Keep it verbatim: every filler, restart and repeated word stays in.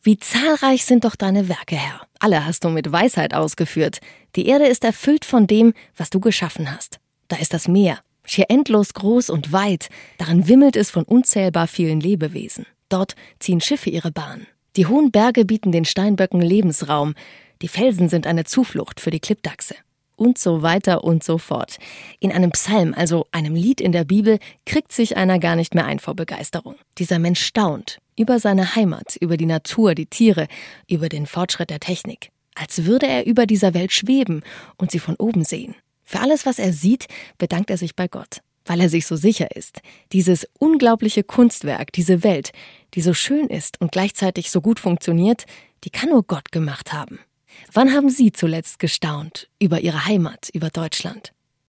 Wie zahlreich sind doch deine Werke, Herr. Alle hast du mit Weisheit ausgeführt. Die Erde ist erfüllt von dem, was du geschaffen hast. Da ist das Meer, schier endlos groß und weit. Darin wimmelt es von unzählbar vielen Lebewesen. Dort ziehen Schiffe ihre Bahn. Die hohen Berge bieten den Steinböcken Lebensraum. Die Felsen sind eine Zuflucht für die Klippdachse. Und so weiter und so fort. In einem Psalm, also einem Lied in der Bibel, kriegt sich einer gar nicht mehr ein vor Begeisterung. Dieser Mensch staunt über seine Heimat, über die Natur, die Tiere, über den Fortschritt der Technik. Als würde er über dieser Welt schweben und sie von oben sehen. Für alles, was er sieht, bedankt er sich bei Gott, weil er sich so sicher ist. Dieses unglaubliche Kunstwerk, diese Welt, die so schön ist und gleichzeitig so gut funktioniert, die kann nur Gott gemacht haben. Wann haben Sie zuletzt gestaunt über Ihre Heimat, über Deutschland?